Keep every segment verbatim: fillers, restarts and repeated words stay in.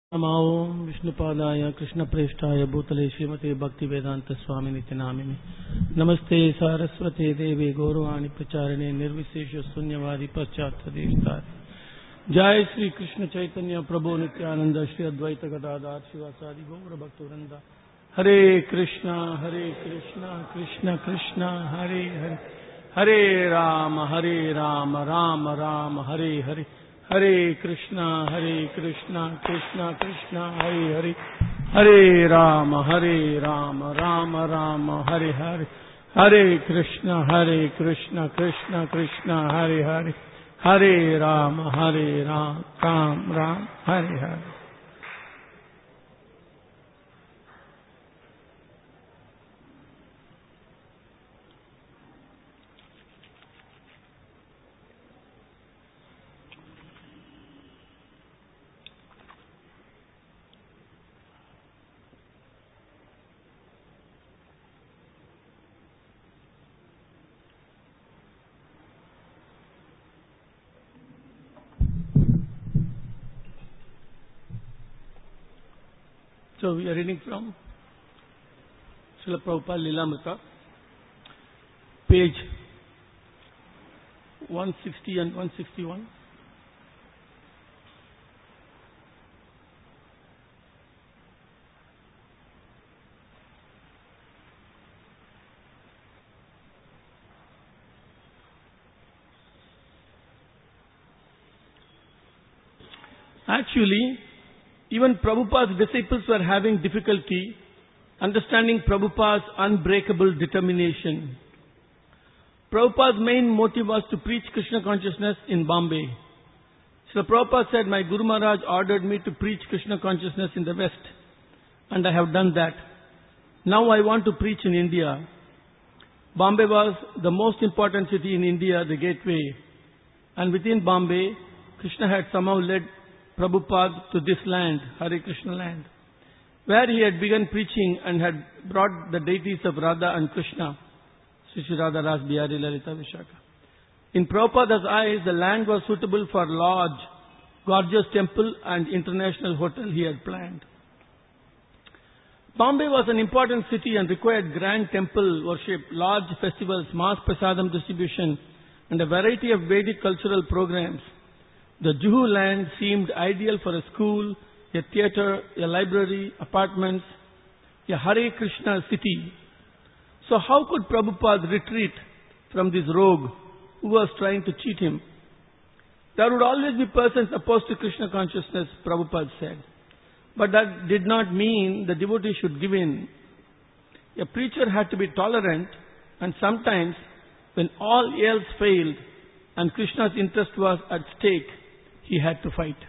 नमो विष्णुपादाय कृष्णप्रेष्ठाय भूतले श्रीमते भक्तिवेदांत स्वामी नित्य नामिने नमस्ते सारस्वते देवे गौरवाणी प्रचारिणे निर्विशेष शून्यवादी पश्चात्देशतार जय श्री कृष्ण चैतन्य प्रभु नित्यानंद श्री अद्वैत गदाधर शिवासादि गौर भक्तवृंद हरे कृष्णा हरे कृष्णा कृष्ण कृष्णा हरे हरे हरे राम हरे राम राम राम हरे हरे हरे कृष्णा हरे कृष्णा कृष्णा कृष्णा हरे हरे हरे राम हरे राम राम राम हरे हरे हरे कृष्णा हरे कृष्णा कृष्णा कृष्णा हरे हरे हरे राम हरे Ram Ram Ram Hare Hare. So we are reading from Srila Prabhupada Lilamrita, page one sixty and one sixty-one. Actually, even Prabhupada's disciples were having difficulty understanding Prabhupada's unbreakable determination. Prabhupada's main motive was to preach Krishna consciousness in Bombay. So Prabhupada said, my Guru Maharaj ordered me to preach Krishna consciousness in the West, and I have done that. Now I want to preach in India. Bombay was the most important city in India, the gateway. And within Bombay, Krishna had somehow led Prabhupada to this land, Hare Krishna land, where he had begun preaching and had brought the deities of Radha and Krishna, Sri Sri Radha Ras Bihari Lalita Vishaka. In Prabhupada's eyes, the land was suitable for lodge, gorgeous temple and international hotel he had planned. Bombay was an important city and required grand temple worship, large festivals, mass prasadam distribution, and a variety of Vedic cultural programs. The Juhu land seemed ideal for a school, a theatre, a library, apartments, a Hare Krishna city. So how could Prabhupada retreat from this rogue who was trying to cheat him? There would always be persons opposed to Krishna consciousness, Prabhupada said. But that did not mean the devotee should give in. A preacher had to be tolerant, and sometimes when all else failed and Krishna's interest was at stake, he had to fight.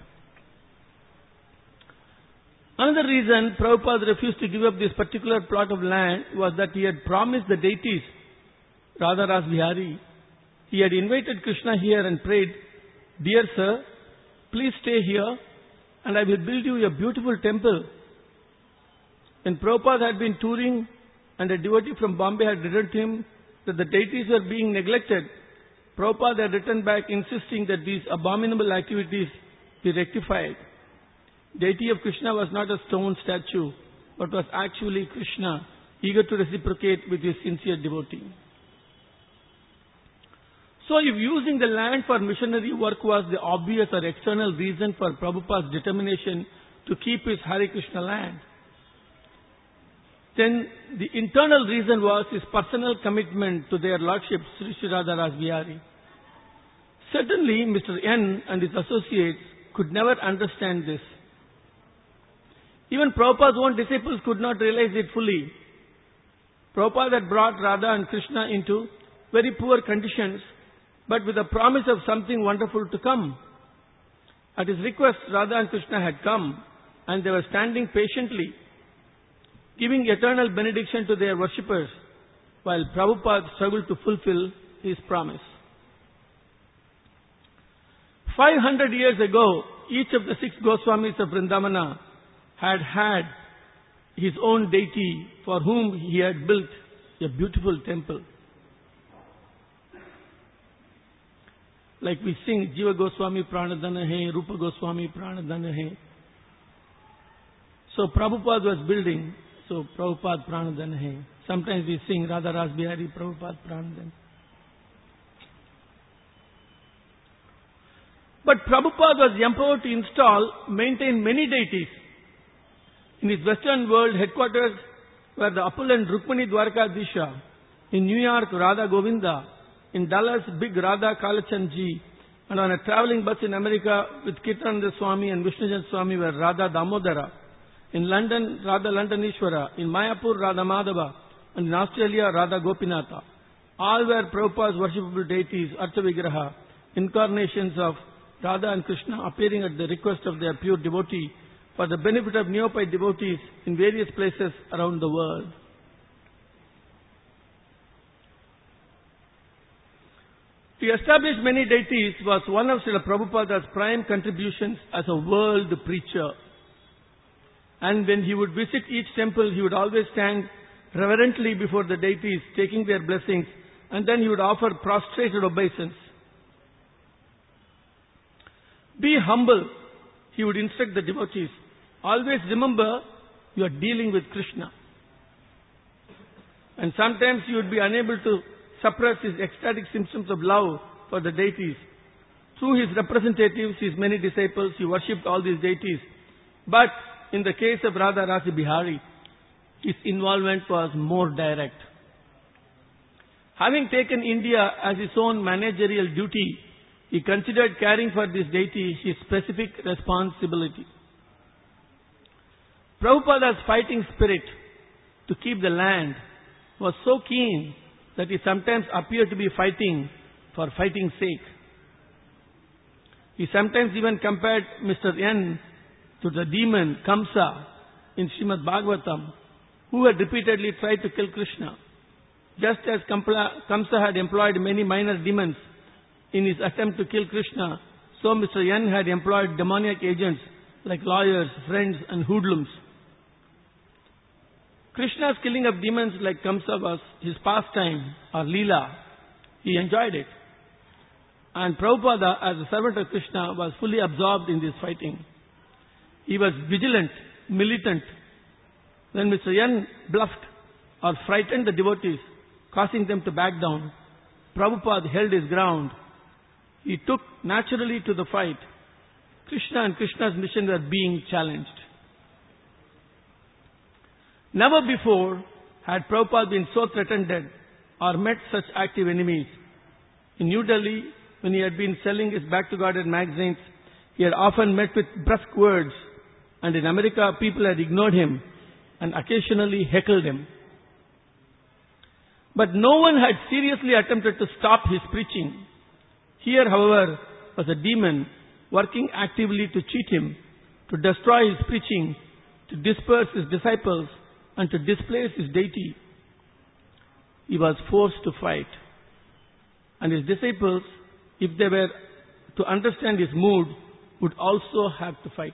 Another reason Prabhupada refused to give up this particular plot of land was that he had promised the deities, Radha Ras Bihari. He had invited Krishna here and prayed, dear sir, please stay here and I will build you a beautiful temple. When Prabhupada had been touring and a devotee from Bombay had written to him that the deities were being neglected, Prabhupada had written back insisting that these abominable activities be rectified. Deity of Krishna was not a stone statue, but was actually Krishna, eager to reciprocate with his sincere devotee. So if using the land for missionary work was the obvious or external reason for Prabhupada's determination to keep his Hare Krishna land, then the internal reason was his personal commitment to their lordship, Sri Sri Radha Ras Bihari. Certainly, Mister N and his associates could never understand this. Even Prabhupada's own disciples could not realize it fully. Prabhupada had brought Radha and Krishna into very poor conditions, but with a promise of something wonderful to come. At his request, Radha and Krishna had come, and they were standing patiently, giving eternal benediction to their worshippers, while Prabhupada struggled to fulfill his promise. Five hundred years ago, each of the six Goswamis of Vrindavana had had his own deity for whom he had built a beautiful temple. Like we sing, Jiva Goswami Pranadhana Hai, Rupa Goswami Pranadhana Hai. So Prabhupada was building, so Prabhupada Pranadhan hai. Sometimes we sing Radha Ras Bihari, Prabhupada Pranadhan. But Prabhupada was empowered to install, maintain many deities. In his Western world headquarters were the opulent Rukmani Dwarkadisha, in New York Radha Govinda, in Dallas Big Radha Kalachandji, and on a traveling bus in America with Kirtananda Swami and Vishnujan Swami were Radha Damodara, in London Radha Londonishwara, in Mayapur Radha Madhava, and in Australia Radha Gopinatha. All were Prabhupada's worshipable deities, Artha Vigraha, incarnations of Radha and Krishna appearing at the request of their pure devotee for the benefit of neophyte devotees in various places around the world. To establish many deities was one of Srila Prabhupada's prime contributions as a world preacher. And when he would visit each temple, he would always stand reverently before the deities, taking their blessings, and then he would offer prostrated obeisance. Be humble, he would instruct the devotees. Always remember, you are dealing with Krishna. And sometimes you would be unable to suppress his ecstatic symptoms of love for the deities. Through his representatives, his many disciples, he worshipped all these deities. But in the case of Radha Rasa Bihari, his involvement was more direct. Having taken India as his own managerial duty, he considered caring for this deity his specific responsibility. Prabhupada's fighting spirit to keep the land was so keen that he sometimes appeared to be fighting for fighting's sake. He sometimes even compared Mister N to the demon Kamsa in Srimad Bhagavatam, who had repeatedly tried to kill Krishna. Just as Kamsa had employed many minor demons in his attempt to kill Krishna, so Mister N had employed demoniac agents like lawyers, friends and hoodlums. Krishna's killing of demons like Kamsa was his pastime or Leela. He enjoyed it. And Prabhupada, as a servant of Krishna, was fully absorbed in this fighting. He was vigilant, militant. When Mister N bluffed or frightened the devotees, causing them to back down, Prabhupada held his ground. He took naturally to the fight. Krishna and Krishna's mission were being challenged. Never before had Prabhupada been so threatened or met such active enemies. In New Delhi, when he had been selling his Back to Godhead magazines, he had often met with brusque words, and in America people had ignored him and occasionally heckled him. But no one had seriously attempted to stop his preaching. Here, however, was a demon working actively to cheat him, to destroy his preaching, to disperse his disciples, and to displace his deity. He was forced to fight. And his disciples, if they were to understand his mood, would also have to fight.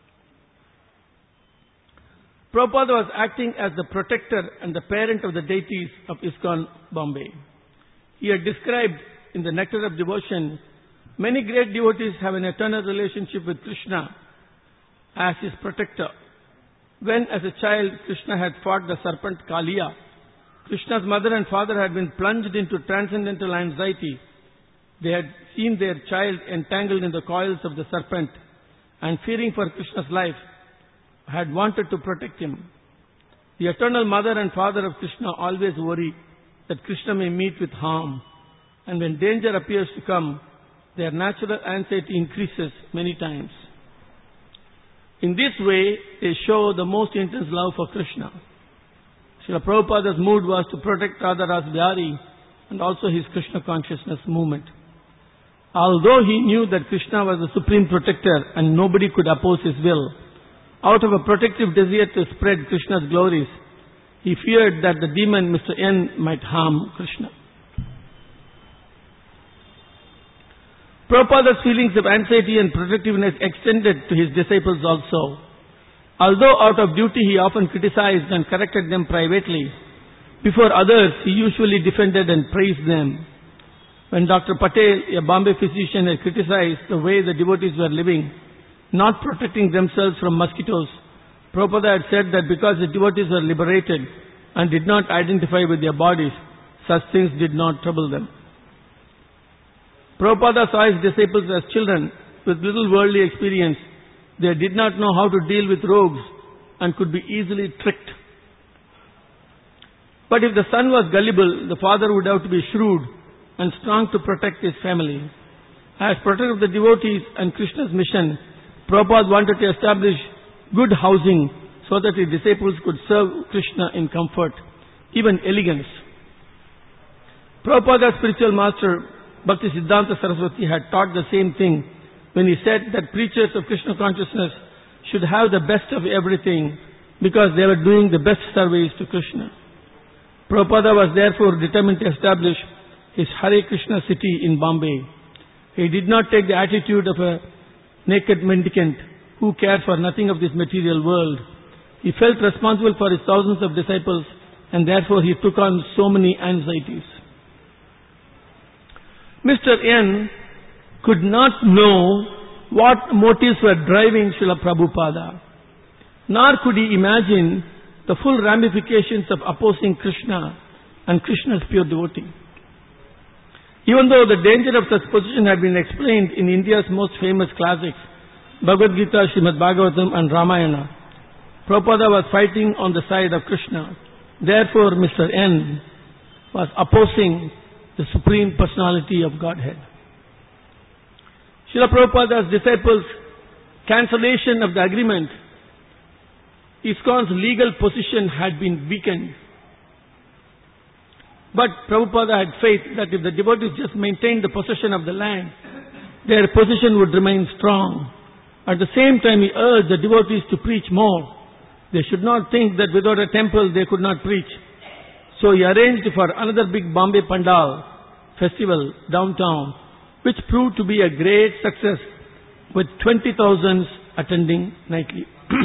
Prabhupada was acting as the protector and the parent of the deities of ISKCON Bombay. He had described in the Nectar of Devotion, many great devotees have an eternal relationship with Krishna as his protector. When as a child Krishna had fought the serpent Kaliya, Krishna's mother and father had been plunged into transcendental anxiety. They had seen their child entangled in the coils of the serpent and fearing for Krishna's life, had wanted to protect him. The eternal mother and father of Krishna always worry that Krishna may meet with harm, and when danger appears to come, their natural anxiety increases many times. In this way, they show the most intense love for Krishna. Srila Prabhupada's mood was to protect Radha Rasa Bihari and also his Krishna consciousness movement. Although he knew that Krishna was the supreme protector and nobody could oppose his will, out of a protective desire to spread Krishna's glories, he feared that the demon Mister N might harm Krishna. Prabhupada's feelings of anxiety and protectiveness extended to his disciples also. Although out of duty he often criticized and corrected them privately, before others he usually defended and praised them. When Doctor Patel, a Bombay physician, had criticized the way the devotees were living, not protecting themselves from mosquitoes, Prabhupada had said that because the devotees were liberated and did not identify with their bodies, such things did not trouble them. Prabhupada saw his disciples as children with little worldly experience. They did not know how to deal with rogues and could be easily tricked. But if the son was gullible, the father would have to be shrewd and strong to protect his family. As protector of the devotees and Krishna's mission, Prabhupada wanted to establish good housing so that his disciples could serve Krishna in comfort, even elegance. Prabhupada's spiritual master, Bhakti Siddhanta Saraswati, had taught the same thing when he said that preachers of Krishna consciousness should have the best of everything because they were doing the best service to Krishna. Prabhupada was therefore determined to establish his Hare Krishna city in Bombay. He did not take the attitude of a naked mendicant who cared for nothing of this material world. He felt responsible for his thousands of disciples and therefore he took on so many anxieties. Mister N could not know what motives were driving Srila Prabhupada, nor could he imagine the full ramifications of opposing Krishna and Krishna's pure devotee. Even though the danger of such position had been explained in India's most famous classics, Bhagavad Gita, Srimad Bhagavatam and Ramayana, Prabhupada was fighting on the side of Krishna. Therefore, Mister N was opposing the Supreme Personality of Godhead. Srila Prabhupada's disciples' cancellation of the agreement, ISKCON's legal position had been weakened. But Prabhupada had faith that if the devotees just maintained the possession of the land, their position would remain strong. At the same time, he urged the devotees to preach more. They should not think that without a temple they could not preach. So he arranged for another big Bombay Pandal festival downtown, which proved to be a great success with twenty thousand attending nightly.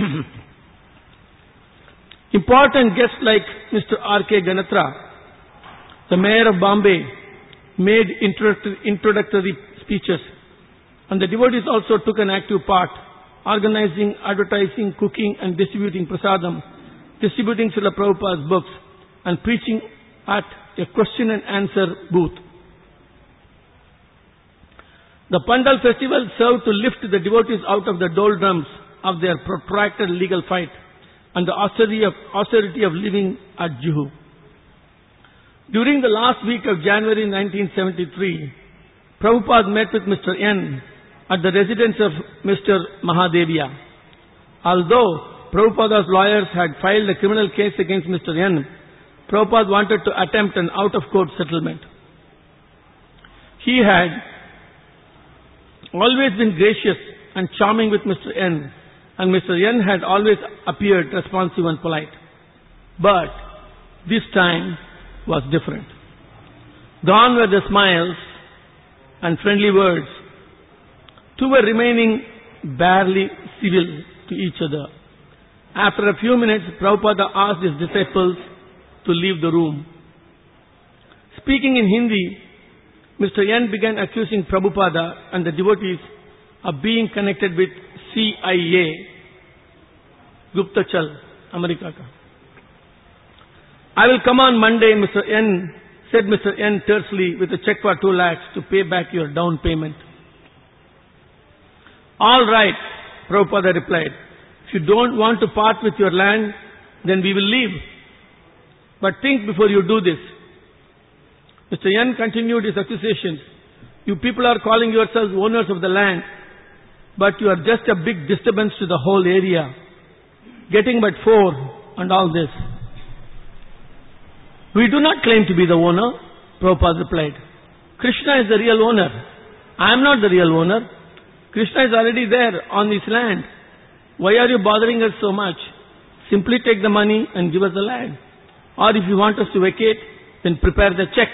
Important guests like Mister R K Ganatra, the mayor of Bombay, made introductory speeches, and the devotees also took an active part, organizing, advertising, cooking and distributing prasadam, distributing Srila Prabhupada's books and preaching at a question and answer booth. The Pandal festival served to lift the devotees out of the doldrums of their protracted legal fight and the austerity of, austerity of living at Juhu. During the last week of January nineteen seventy-three, Prabhupada met with Mister N at the residence of Mister Mahadevia. Although Prabhupada's lawyers had filed a criminal case against Mister N, Prabhupada wanted to attempt an out-of-court settlement. He had always been gracious and charming with Mister N, and Mister N had always appeared responsive and polite. But this time was different. Gone were the smiles and friendly words. Two were remaining barely civil to each other. After a few minutes, Prabhupada asked his disciples to leave the room. Speaking in Hindi, Mister N began accusing Prabhupada and the devotees of being connected with C I A, Guptachal, America. I will come on Monday, Mister N, said Mister N tersely, with a check for two lakhs to pay back your down payment. All right, Prabhupada replied. If you don't want to part with your land, then we will leave. But think before you do this. Mister N continued his accusations. You people are calling yourselves owners of the land, but you are just a big disturbance to the whole area. Getting but four and all this. We do not claim to be the owner, Prabhupada replied. Krishna is the real owner. I am not the real owner. Krishna is already there on this land. Why are you bothering us so much? Simply take the money and give us the land. Or if you want us to vacate, then prepare the check.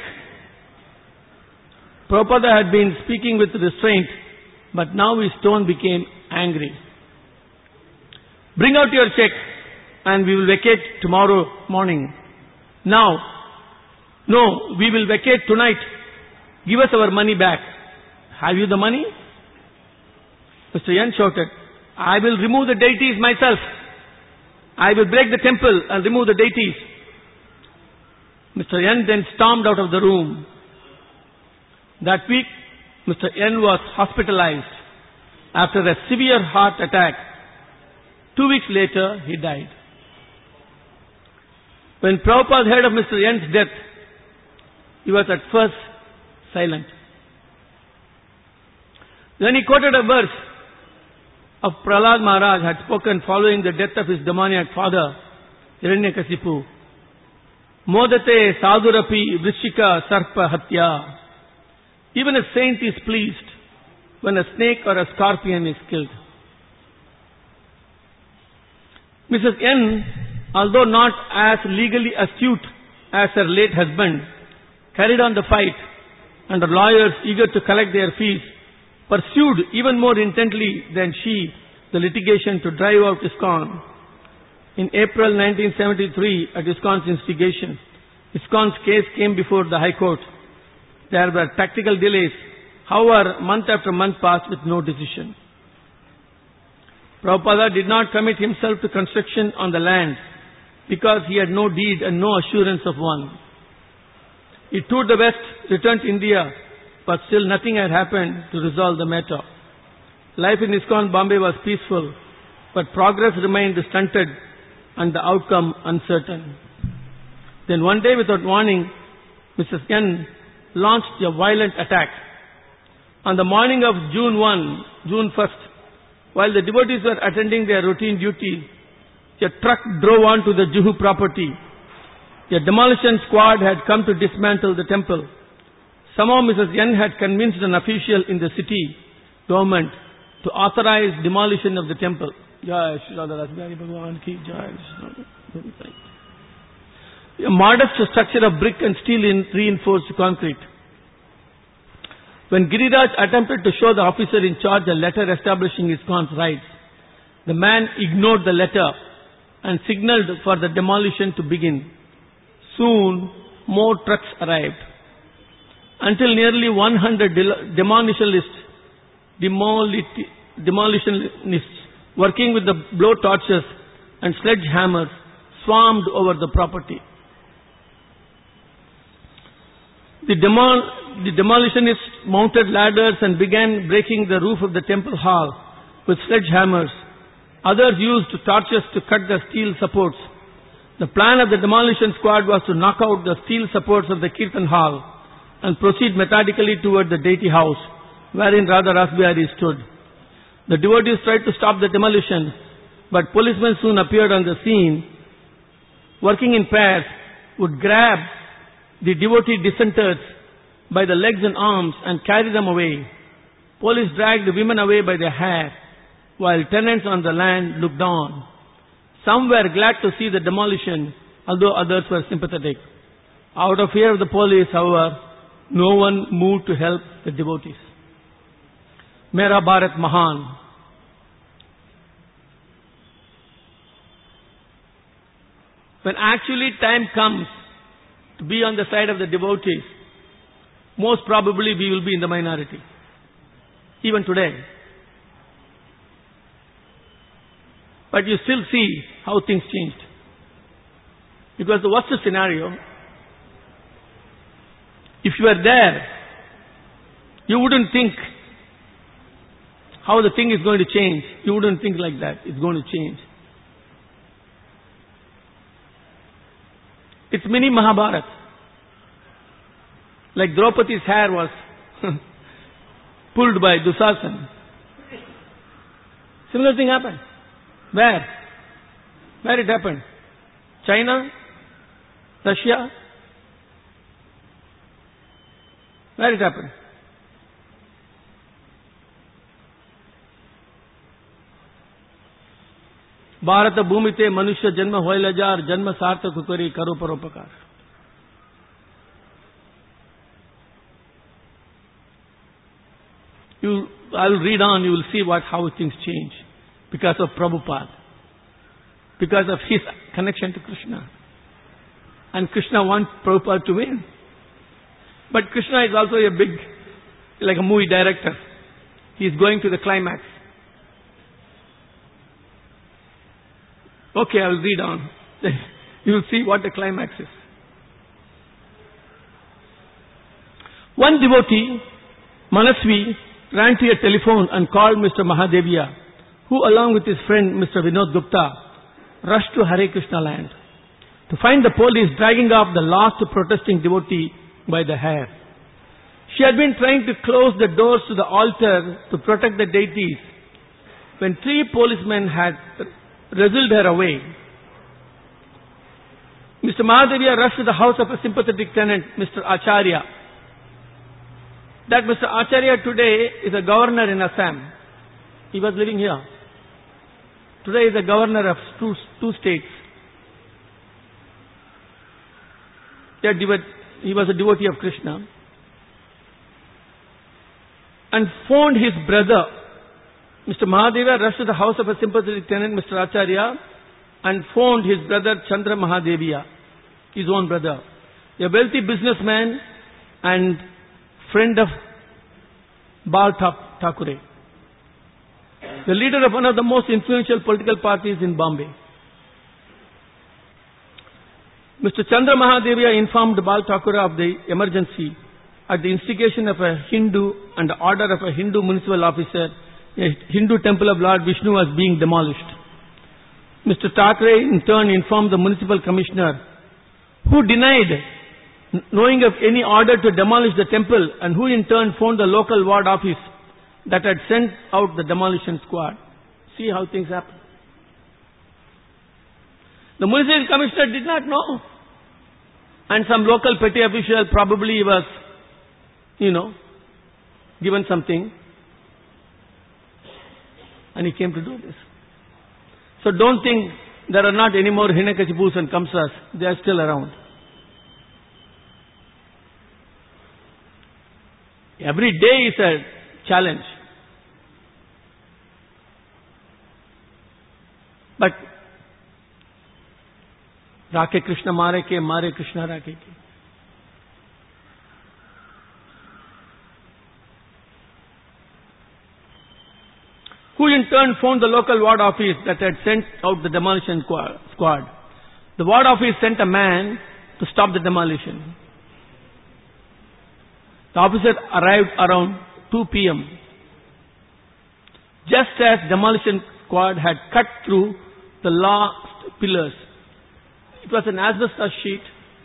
Prabhupada had been speaking with restraint, but now his tone became angry. Bring out your check and we will vacate tomorrow morning. Now, no, we will vacate tonight. Give us our money back. Have you the money? Mister N shouted, I will remove the deities myself. I will break the temple and remove the deities. Mister N then stormed out of the room. That week, Mister N was hospitalized after a severe heart attack. Two weeks later, he died. When Prabhupada heard of Mister N's death, he was at first silent. Then he quoted a verse of Prahlad Maharaj had spoken following the death of his demoniac father, Hiranyakasipu. Modate sadhurapi vrishika sarpa hatya. Even a saint is pleased when a snake or a scorpion is killed. Missus N, although not as legally astute as her late husband, carried on the fight, and the lawyers eager to collect their fees pursued even more intently than she the litigation to drive out ISKCON. In April nineteen seventy-three, at ISKCON's instigation, ISKCON's case came before the High Court. There were tactical delays. However, month after month passed with no decision. Prabhupada did not commit himself to construction on the land because he had no deed and no assurance of one. He toured the West, returned to India, but still nothing had happened to resolve the matter. Life in ISKCON Bombay was peaceful, but progress remained stunted and the outcome uncertain. Then one day, without warning, Missus N launched a violent attack. On the morning of June first, June first, while the devotees were attending their routine duties, a truck drove onto the Juhu property. A demolition squad had come to dismantle the temple. Somehow Missus N had convinced an official in the city government to authorize demolition of the temple. Jai Shri Radha Rasbihari Bhagwan ki Jai. A modest structure of brick and steel in reinforced concrete. When Giriraj attempted to show the officer in charge a letter establishing ISKCON's rights, the man ignored the letter and signaled for the demolition to begin. Soon, more trucks arrived. Until nearly one hundred demolitionists, demolitionists working with the blow torches and sledgehammers swarmed over the property. The, demol the demolitionists mounted ladders and began breaking the roof of the temple hall with sledgehammers. Others used torches to cut the steel supports. The plan of the demolition squad was to knock out the steel supports of the Kirtan hall and proceed methodically toward the deity house wherein Radha Rasbihari stood. The devotees tried to stop the demolition, but policemen soon appeared on the scene. Working in pairs, would grab the devotee dissenters by the legs and arms and carry them away. Police dragged the women away by their hair, while tenants on the land looked on. Some were glad to see the demolition, although others were sympathetic. Out of fear of the police, however, no one moved to help the devotees. Mera Bharat Mahan. When actually time comes to be on the side of the devotees, most probably we will be in the minority. Even today. But you still see how things changed. Because the worst scenario, if you are there, you wouldn't think how the thing is going to change. You wouldn't think like that. It's going to change. It's mini Mahabharata. Like Draupadi's hair was pulled by Dusasana. Similar thing happened. Where? Where it happened? China? Russia? Where it happened? Bharat bhumite manushya janma hoila jar janma sarthak kari karo paropakar. You, I will read on, you will see what, how things change. Because of Prabhupada. Because of his connection to Krishna. And Krishna wants Prabhupada to win. But Krishna is also a big, like a movie director. He is going to the climax. Okay, I will read on. You will see what the climax is. One devotee, Manasvi, ran to a telephone and called Mister Mahadeviya, who along with his friend Mister Vinod Gupta rushed to Hare Krishna land to find the police dragging off the last protesting devotee by the hair. She had been trying to close the doors to the altar to protect the deities when three policemen had wrestled her away. Mister Mahadeviya rushed to the house of a sympathetic tenant, Mister Acharya. That Mister Acharya today is a governor in Assam. He was living here. Today is a governor of two, two states. He was a devotee of Krishna. And phoned his brother. Mister Mahadeviya rushed to the house of a sympathetic tenant, Mister Acharya, and phoned his brother Chandra Mahadeviya, his own brother, a wealthy businessman and friend of Bal Thackeray, the leader of one of the most influential political parties in Bombay. Mister Chandra Mahadeviya informed Bal Thackeray of the emergency at the instigation of a Hindu and the order of a Hindu municipal officer. A Hindu temple of Lord Vishnu was being demolished. Mister Thackeray in turn informed the municipal commissioner, who denied knowing of any order to demolish the temple, and who in turn phoned the local ward office that had sent out the demolition squad. See how things happen. The municipal commissioner did not know. And some local petty official probably was, you know, given something. And he came to do this. So don't think there are not any more Hiranyakashipus and Kamsas. They are still around. Every day is a challenge. But Rake Krishna Mare Ke, Mare Krishna Rake Ke. Who in turn phoned the local ward office that had sent out the demolition squad. The ward office sent a man to stop the demolition. The officer arrived around two p m Just as demolition squad had cut through the last pillars. It was an asbestos sheet,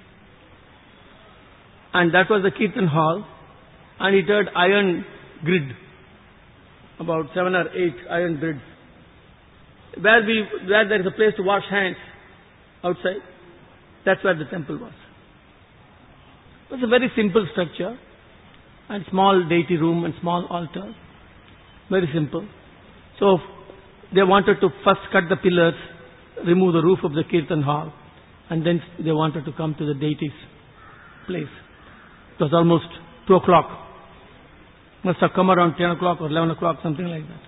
and that was the Kirtan hall, and it had iron grid, about seven or eight iron grids, where we where there is a place to wash hands outside. That's where the temple was. It was a very simple structure, and small deity room and small altar. Very simple. So they wanted to first cut the pillars, remove the roof of the Kirtan hall, and then they wanted to come to the deity's place. It was almost two o'clock. Must have come around ten o'clock or eleven o'clock, something like that.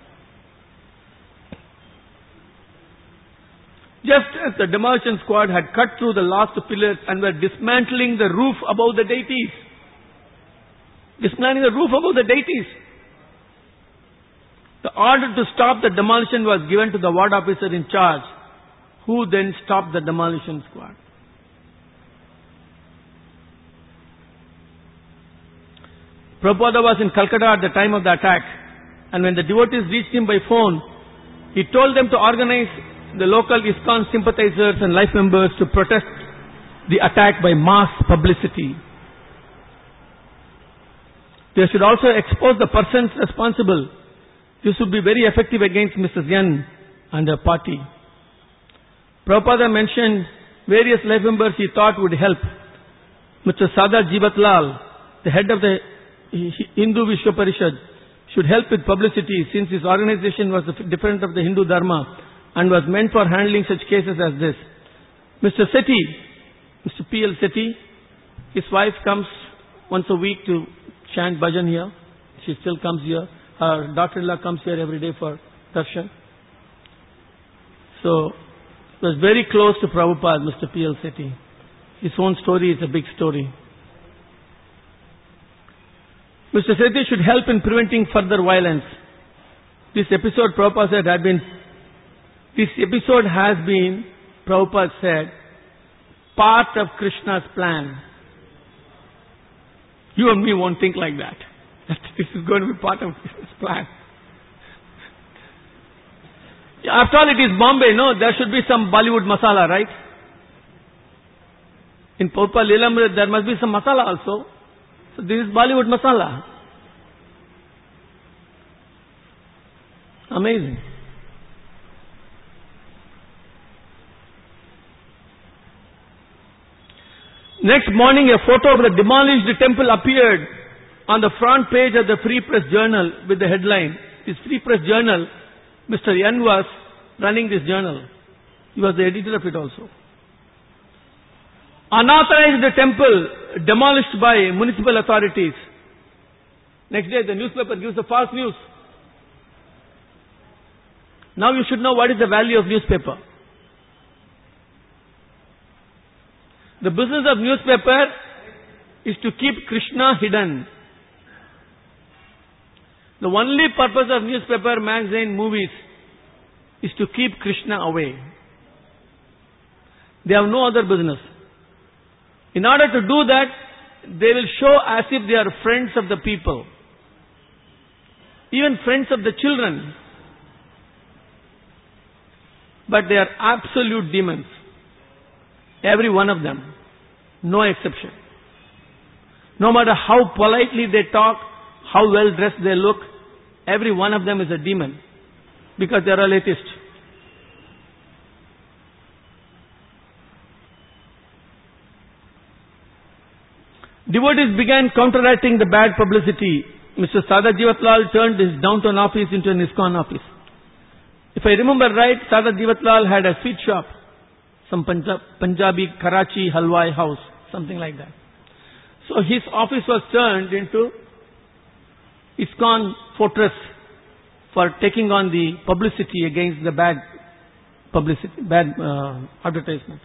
Just as the demolition squad had cut through the last pillars and were dismantling the roof above the deities. Dismantling the roof above the deities. The order to stop the demolition was given to the ward officer in charge, who then stopped the demolition squad. Prabhupada was in Calcutta at the time of the attack, and when the devotees reached him by phone, he told them to organize the local ISKCON sympathizers and life members to protest the attack by mass publicity. They should also expose the persons responsible. This would be very effective against Missus Yen and her party. Prabhupada mentioned various life members he thought would help. Mister Sada Jivatlal, the head of the Hindu Vishwa Parishad, should help with publicity, since his organization was different of the Hindu Dharma and was meant for handling such cases as this. Mister Sethi, Mister P L Sethi, his wife comes once a week to chant bhajan here. She still comes here. Her daughter-in-law comes here every day for darshan. So, it was very close to Prabhupada, Mister P L Sethi. His own story is a big story. Mister Sethi should help in preventing further violence. This episode, Prabhupada said, had been This episode has been, Prabhupada said, part of Krishna's plan. You and me won't think like that. That this is going to be part of Krishna's plan. After all, it is Bombay, no? There should be some Bollywood masala, right? In Prabhupada Lilamrit, there must be some masala also. So this is Bollywood masala. Amazing. Next morning, a photo of the demolished temple appeared on the front page of the Free Press Journal with the headline. This Free Press Journal, Mister N was running this journal. He was the editor of it also. Unauthorized temple demolished by municipal authorities. Next day, the newspaper gives the false news. Now you should know what is the value of newspaper. The business of newspaper is to keep Krishna hidden. The only purpose of newspaper, magazine, movies is to keep Krishna away. They have no other business. In order to do that, they will show as if they are friends of the people. Even friends of the children. But they are absolute demons. Every one of them. No exception. No matter how politely they talk, how well dressed they look, every one of them is a demon. Because they are all atheists. Devotees began counteracting the bad publicity. Mister Sada Jivatlal turned his downtown office into an ISKCON office. If I remember right, Sada Jivatlal had a sweet shop. Some Punjab, Punjabi Karachi Halwai house. Something like that. So his office was turned into ISKCON fortress for taking on the publicity against the bad publicity, bad uh, advertisement.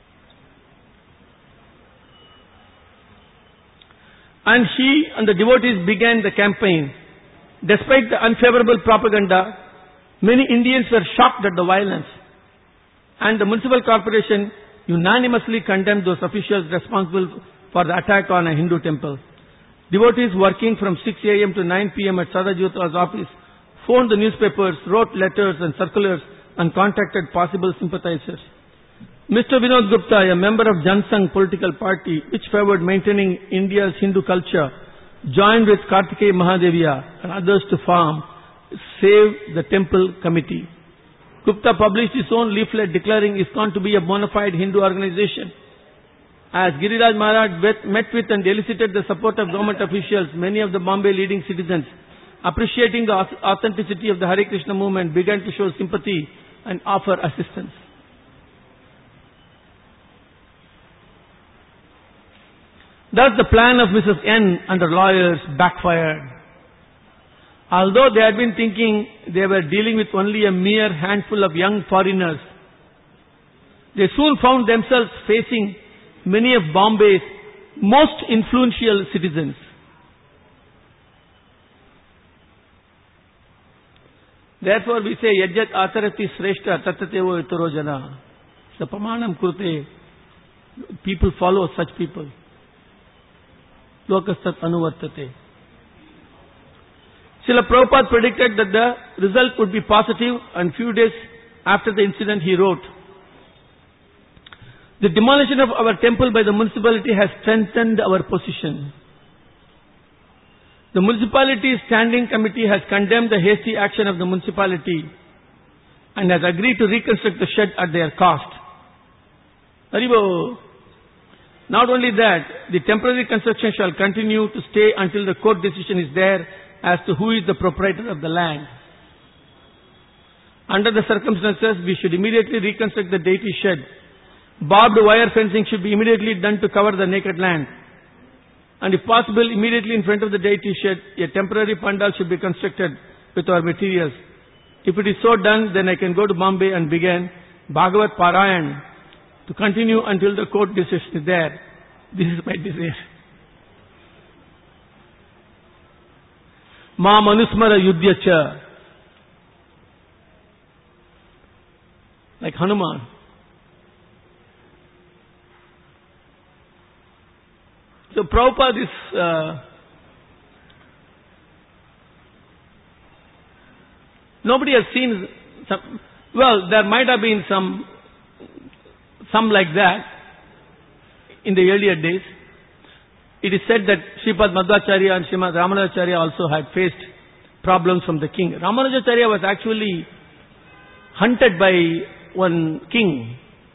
And he and the devotees began the campaign. Despite the unfavorable propaganda, many Indians were shocked at the violence. And the municipal corporation unanimously condemned those officials responsible for the attack on a Hindu temple. Devotees working from six a m to nine p m at Sada Jivatlal's office phoned the newspapers, wrote letters and circulars and contacted possible sympathizers. Mister Vinod Gupta, a member of Jansangh political party, which favored maintaining India's Hindu culture, joined with Kartikeya Mahadevia and others to form Save the Temple Committee. Gupta published his own leaflet declaring ISKCON to be a bona fide Hindu organization. As Giriraj Maharaj met with and elicited the support of government officials, many of the Bombay leading citizens, appreciating the authenticity of the Hare Krishna movement, began to show sympathy and offer assistance. Thus the plan of Missus N and her lawyers backfired. Although they had been thinking they were dealing with only a mere handful of young foreigners, they soon found themselves facing many of Bombay's most influential citizens. Therefore we say, Yajat Atarati Sreshta Tatatevo Itaro Jana. The Pamanam Kurte, people follow such people. Lokastat Anuvartate. Srila Prabhupada predicted that the result would be positive, and few days after the incident he wrote, the demolition of our temple by the municipality has strengthened our position. The municipality standing committee has condemned the hasty action of the municipality and has agreed to reconstruct the shed at their cost. Haribo. Not only that, the temporary construction shall continue to stay until the court decision is there as to who is the proprietor of the land. Under the circumstances, we should immediately reconstruct the deity shed. Barbed wire fencing should be immediately done to cover the naked land. And if possible, immediately in front of the deity shed, a temporary pandal should be constructed with our materials. If it is so done, then I can go to Bombay and begin Bhagavat Parayan to continue until the court decision is there. This is my desire. Ma Manusmara Yudhyacha. like Hanuman. So Prabhupada is uh, nobody has seen some, well, there might have been some some like that in the earlier days. It is said that Sripad Madhvacharya and Srimad Ramanujacharya also had faced problems from the king. Ramanujacharya was actually hunted by one king.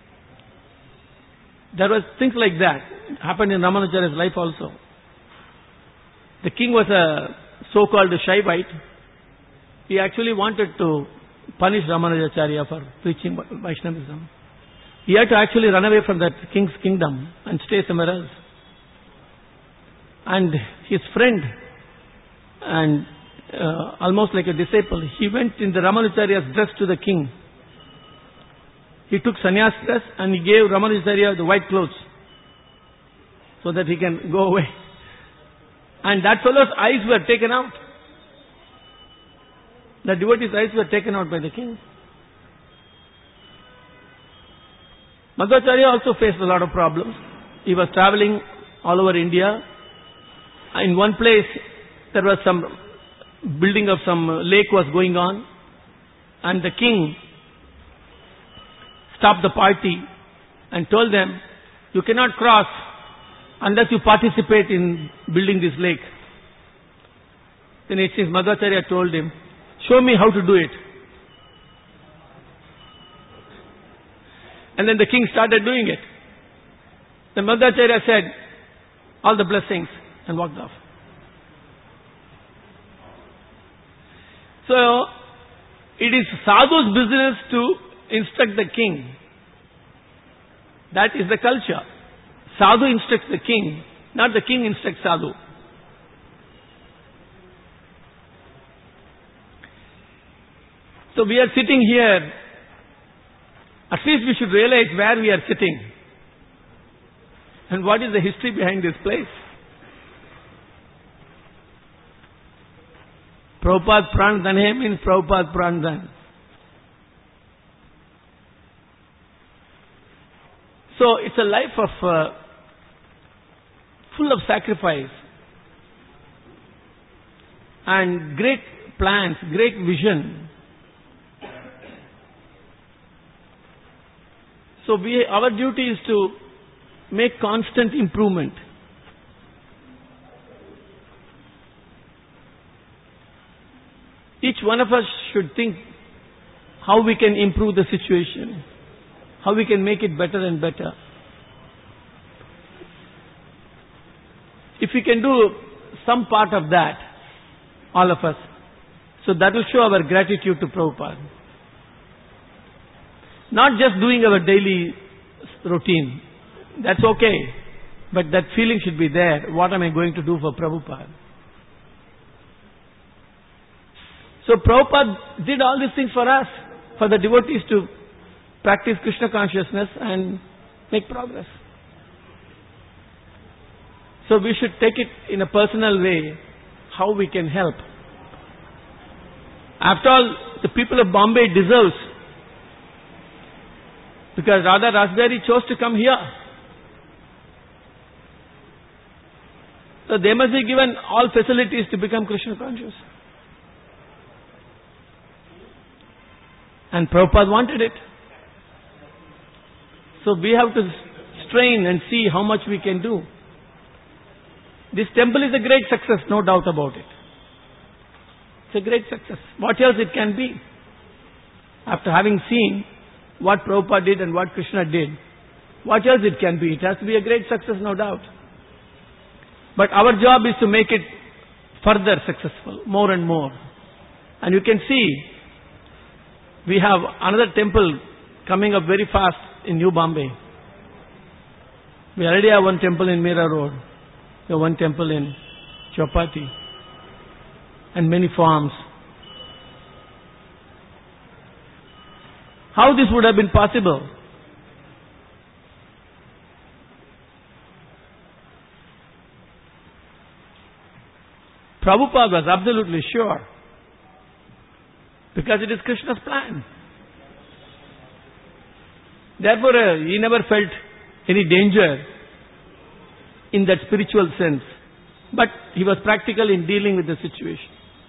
There was things like that. It happened in Ramanujacharya's life also. The king was a so-called Shaivite. He actually wanted to punish Ramanujacharya for preaching Vaishnavism. He had to actually run away from that king's kingdom and stay somewhere else. And his friend, and uh, almost like a disciple, he went in the Ramanujacharya's dress to the king. He took sannyas dress and he gave Ramanujacharya the white clothes so that he can go away. And that fellow's eyes were taken out. The devotee's eyes were taken out by the king. Madhvacharya also faced a lot of problems. He was traveling all over India. In one place, there was some building of some lake was going on, and the king stopped the party and told them, you cannot cross unless you participate in building this lake. Then it seems Madhvacharya told him, show me how to do it. And then the king started doing it. Then Madhvacharya said, all the blessings, and walked off. So, it is sadhu's business to instruct the king. That is the culture. Sadhu instructs the king, not the king instructs sadhu. So we are sitting here. At least we should realize where we are sitting. And what is the history behind this place. Prabhupada Pranadhan means Prabhupada Pranadhan. So it's a life of uh, full of sacrifice and great plans, great vision. So we, our duty is to make constant improvement. Each one of us should think how we can improve the situation, how we can make it better and better. If we can do some part of that, all of us, so that will show our gratitude to Prabhupada. Not just doing our daily routine. That's okay. But that feeling should be there. What am I going to do for Prabhupada? So Prabhupada did all these things for us, for the devotees to practice Krishna consciousness and make progress. So we should take it in a personal way, how we can help. After all, the people of Bombay deserves, because Radha Rasbihari chose to come here. So they must be given all facilities to become Krishna conscious. And Prabhupada wanted it. So we have to strain and see how much we can do. This temple is a great success, no doubt about it. It's a great success. What else it can be? After having seen what Prabhupada did and what Krishna did, what else it can be? It has to be a great success, no doubt. But our job is to make it further successful, more and more. And you can see, we have another temple coming up very fast in New Bombay. We already have one temple in Mira Road. We have one temple in Chowpatty. And many farms. How this would have been possible? Prabhupada was absolutely sure. Because it is Krishna's plan. Therefore, uh, he never felt any danger in that spiritual sense. But he was practical in dealing with the situation.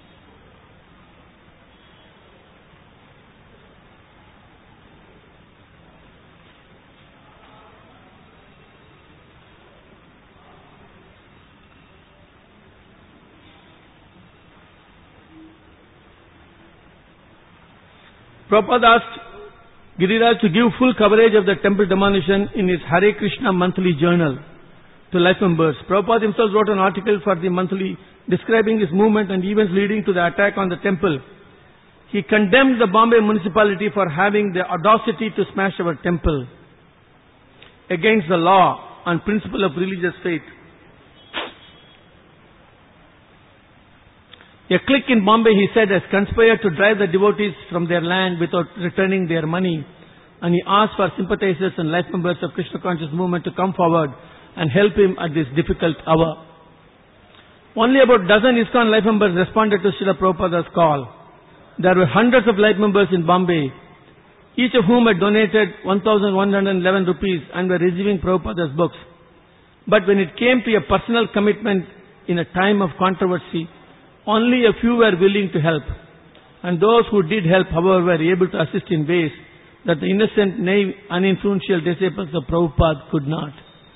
Prabhupada asked Giriraj to give full coverage of the temple demolition in his Hare Krishna monthly journal to life members. Prabhupada himself wrote an article for the monthly describing his movement and events leading to the attack on the temple. He condemned the Bombay municipality for having the audacity to smash our temple against the law and principle of religious faith. A clique in Bombay, he said, has conspired to drive the devotees from their land without returning their money. And he asked for sympathizers and life members of Krishna conscious movement to come forward and help him at this difficult hour. Only about a dozen ISKCON life members responded to Srila Prabhupada's call. There were hundreds of life members in Bombay, each of whom had donated one thousand one hundred eleven rupees and were receiving Prabhupada's books. But when it came to a personal commitment in a time of controversy, only a few were willing to help. And those who did help, however, were able to assist in ways that the innocent, naive, uninfluential disciples of Prabhupada could not.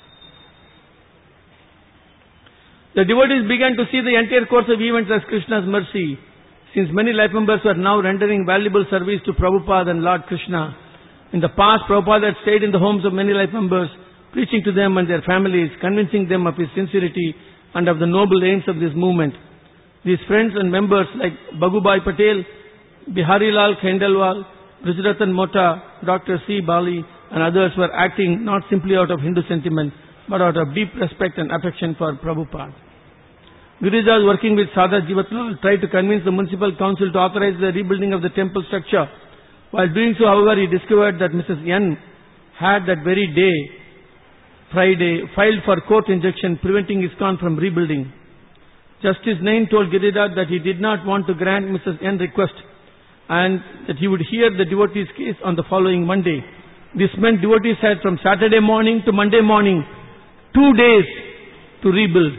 The devotees began to see the entire course of events as Krishna's mercy, since many life members were now rendering valuable service to Prabhupada and Lord Krishna. In the past, Prabhupada had stayed in the homes of many life members, preaching to them and their families, convincing them of his sincerity and of the noble aims of this movement. These friends and members like Bhagubhai Patel, Bihari Lal Khendelwal, Brijratan Mota, Doctor C. Bali and others were acting not simply out of Hindu sentiment but out of deep respect and affection for Prabhupada. Giriraj, working with Sadhar Jivatlal, tried to convince the municipal council to authorize the rebuilding of the temple structure. While doing so, however, he discovered that Missus N had that very day, Friday, filed for court injunction preventing ISKCON from rebuilding. Justice Nain told Giriraj that he did not want to grant Missus N's request and that he would hear the devotee's case on the following Monday. This meant devotees had from Saturday morning to Monday morning, two days to rebuild.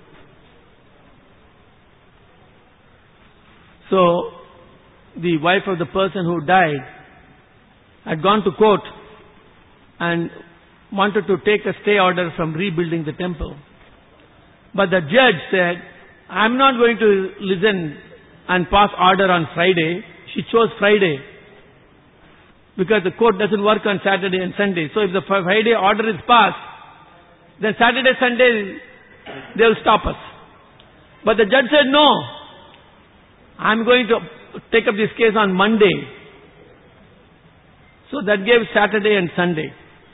So, the wife of the person who died had gone to court and wanted to take a stay order from rebuilding the temple. But the judge said, I'm not going to listen and pass order on Friday. She chose Friday because the court doesn't work on Saturday and Sunday. So if the Friday order is passed, then Saturday, Sunday, they will stop us. But the judge said, no, I'm going to take up this case on Monday. So that gave Saturday and Sunday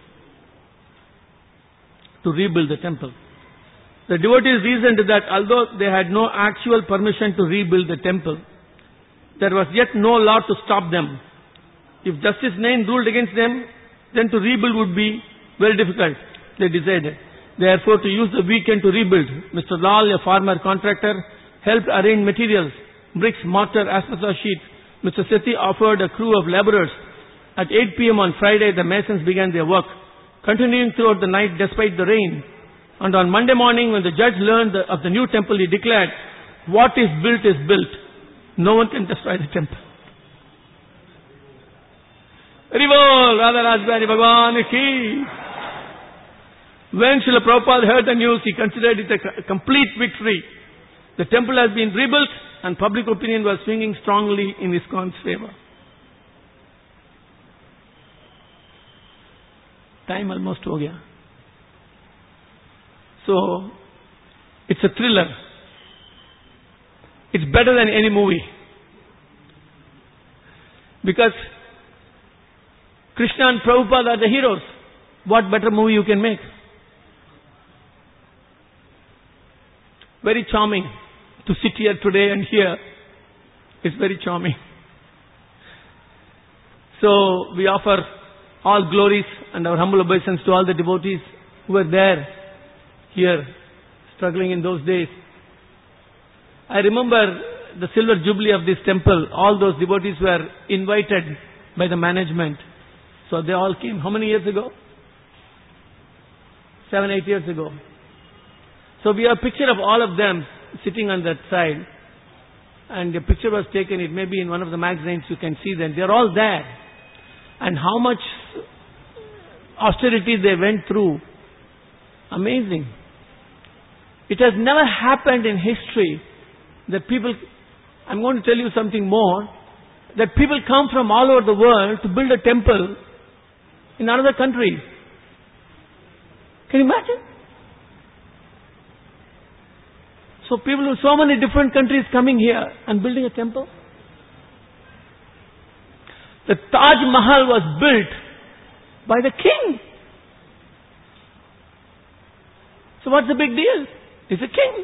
to rebuild the temple. The devotees reasoned that although they had no actual permission to rebuild the temple, there was yet no law to stop them. If Justice Nain ruled against them, then to rebuild would be very difficult, they decided. Therefore, to use the weekend to rebuild, Mister Lal, a farmer contractor, helped arrange materials, bricks, mortar, asbestos sheets. Mister Sethi offered a crew of laborers. At eight p m on Friday, the masons began their work, continuing throughout the night despite the rain. And on Monday morning, when the judge learned the, of the new temple, he declared, what is built is built. No one can destroy the temple. Haribol, Radha Rajbari Bhagwan ki. When Srila Prabhupada heard the news, he considered it a complete victory. The temple has been rebuilt and public opinion was swinging strongly in ISKCON's favor. Time almost ho gaya. So, it's a thriller. It's better than any movie. Because Krishna and Prabhupada are the heroes. What better movie you can make? Very charming to sit here today and hear. It's very charming. So, we offer all glories and our humble obeisance to all the devotees who were there, here, struggling in those days. I remember the silver jubilee of this temple. All those devotees were invited by the management. So they all came. How many years ago? Seven, eight years ago. So we have a picture of all of them sitting on that side. And the picture was taken, it may be in one of the magazines, you can see them. They're all there. And how much austerity they went through. Amazing. It has never happened in history that people, I'm going to tell you something more, that people come from all over the world to build a temple in another country. Can you imagine? So people from so many different countries coming here and building a temple. The Taj Mahal was built by the king. So what's the big deal? He's a king.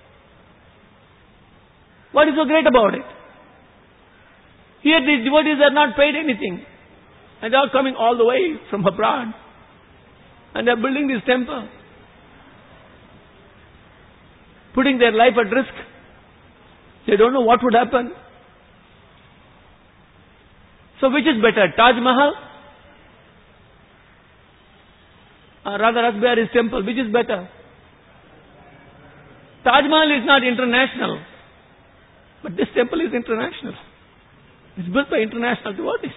What is so great about it? Here the devotees are not paid anything. And they are coming all the way from abroad. And they are building this temple. Putting their life at risk. They don't know what would happen. So which is better, Taj Mahal? Or rather Ras Bihari's temple, which is better? Taj Mahal is not international. But this temple is international. It's built by international devotees.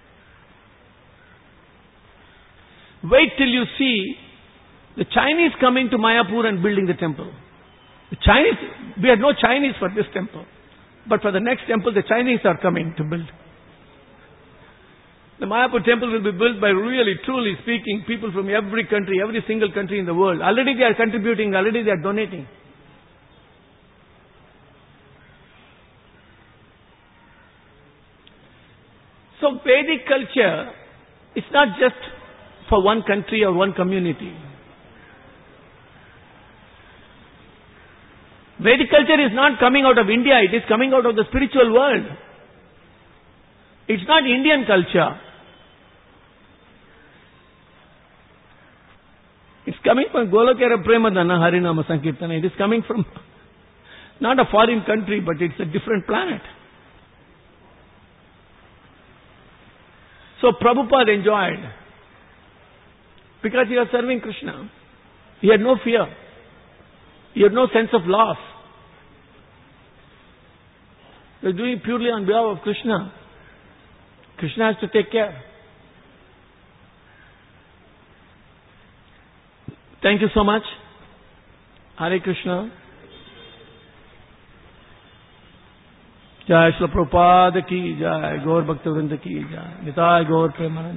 Wait till you see the Chinese coming to Mayapur and building the temple. The Chinese, we had no Chinese for this temple. But for the next temple, the Chinese are coming to build. The Mayapur temple will be built by really, truly speaking, people from every country, every single country in the world. Already they are contributing, already they are donating. So Vedic culture is not just for one country or one community. Vedic culture is not coming out of India, it is coming out of the spiritual world. It's not Indian culture. It's coming from Golokera Premadana Harinama Sankirtana. It is coming from not a foreign country, but it's a different planet. So Prabhupada enjoyed, because he was serving Krishna. He had no fear. He had no sense of loss. He was doing it purely on behalf of Krishna. Krishna has to take care. Thank you so much. Hare Krishna. Jai Shri Prabhupada ki jai. Gaur Bhakta Vrinda ki jai. Nitai Gaur Premanand.